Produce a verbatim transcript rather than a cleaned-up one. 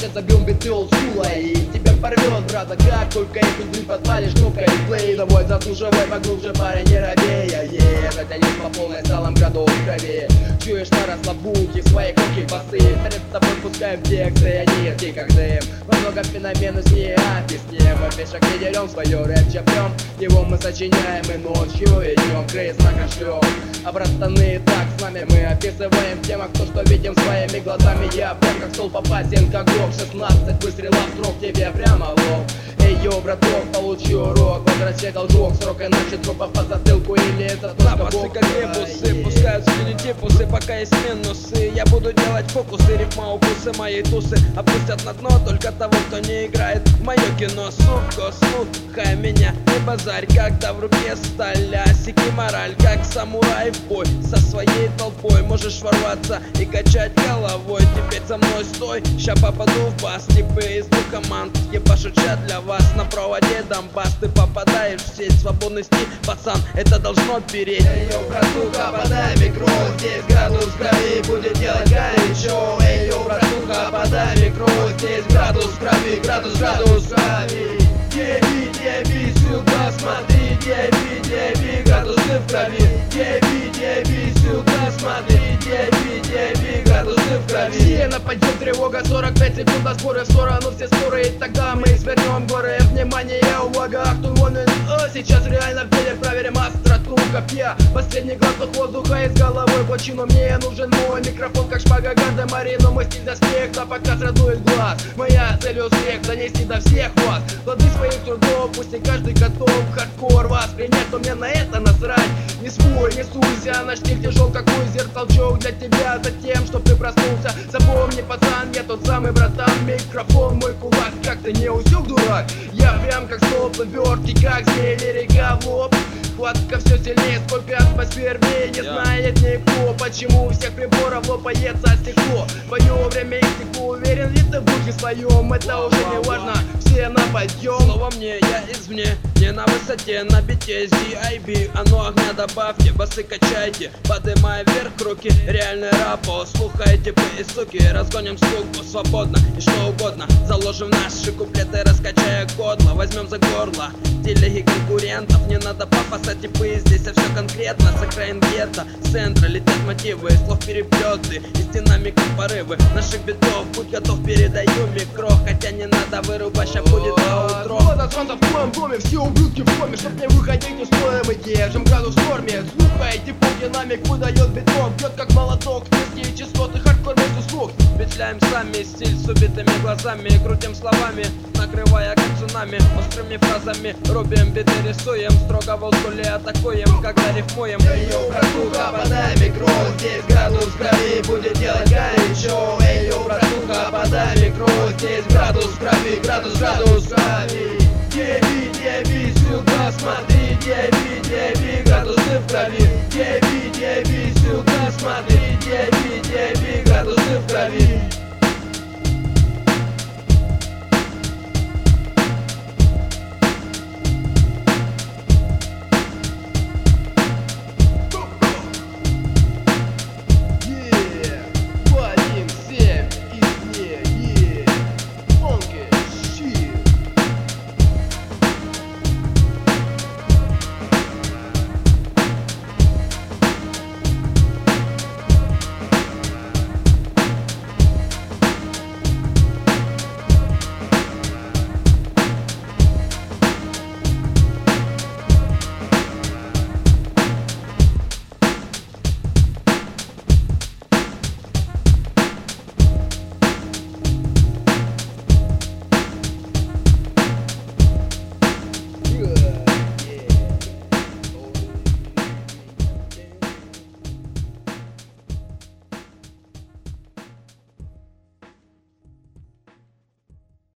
сейчас забьем биты олдскула и тебя порвет, брата, как только их не подпалишь кнопкой плей. Давай заслуживай поглубже, парень, не робея, е, хотя не по полной сталом градус крови. Чуешь на расслабуки, в своей коки басы, перед тобой пускаем тексты, они яркие как дым. Много феноменов с ней объясним, мы пешек не дерем, свое рэп чапнем. Его мы сочиняем и ночью идем, крейс накошлем. А братаны, так с нами мы описываем темах то, что видим своими глазами. Я прям как стол попасен, как гроб, шестнадцать выстрелов в срок тебе прямо в лоб. Эй, йо, браток, получи урок, возвращай должок, срок иначе трупа по затылку или это просто запасы бог. как ребусы, пускают стереотипусы, пока есть минусы. Я буду делать фокусы, рифма укусы, мои тусы опустят на дно только того, кто не играет в мое кино. Сука, слухай меня, не базарь, когда в руке сталь, асики мораль, как самурай в бой со своей толпой. Можешь ворваться и качать головой, теперь со мной стой, ща попаду в бас. Типы из двух команд ебашут ща для вас. На проводе Донбасс, ты попадаешь в сеть, свободный стиль, пацан, это должно переть. Эй, йо, братуха, подай микро, здесь градус крови будет делать горячо. Эй, йо, братуха, подай микро, здесь градус крови, градус, градус крови. Деби, деби, сюда смотри, деби, деби, градусы в крови. Деби, деби, сюда смотри, деби, деби, градусы в крови. Все на подъем, тревога, сорок пять секунд на сборы, в сторону все споры, и тогда мы свернем горы. Внимание, увага, актуальный, о, сейчас реально в деле проверим остроту копья. Последний глоток воздуха из головы, почему мне нужен мой микрофон, как шпага Гарда Марину, мой стиль доспех, на показ радует глаз. Моя цель успех, донести до всех вас плоды своих трудов, пусть не каждый готов хардкор воспринять, но мне на это насрать. Не свой, не суйся, наш стиль тяжел, как озер, толчок для тебя, за тем, чтоб ты проснулся. Запомни, пацан, я тот самый братан, микрофон мой кулак, как ты не усек, дурак? Я прям как столб, вертки, как змей, река в лоб. Хватка все сильнее, сколько атмосфер в ней не знает никто. Почему у всех приборов лопается стекло? Твое время истекло, уверен ли ты в духе своем? Это уже не важно, все на подъем. Слово мне, я извне, не на высоте, на бите зи ай би. Оно огня добавьте, басы качайте, подымай вверх руки, реальный рапо. Слухайте вы и суки, разгоним скуку свободно и что угодно. Заложим наши куплеты, раскачая горло, возьмем за горло телеги конкурентов. Не надо пафоса, типы, здесь а все конкретно. С окраин гетто, с центра летят мотивы, слов переплеты и с динамиком порывы наших битов. Будь готов, передаю микро, хотя не надо вырубать, ща будет аутро. Вот от солнца в твоем доме, все ублюдки в форме, чтоб не выходить из строя, мы держим градус в форме. Слухайте, пол динамик выдает биток, бьет как молоток, низкие частоты, хардкор без услуг. Впечатляем сами, стиль с убитыми глазами, крутим словами, накрывая как цунами, острыми фразами, рубим биты, рисуем, строго в олдскуле атакуем, когда рифмуем. Эй, йо, братуха, подай микро, здесь градус крови будет делать горячо. Эй, йо, братуха, подай микро, здесь градус крови, градус, градус крови. Деби, деби, сюда смотри, деби, деби, градусы в крови.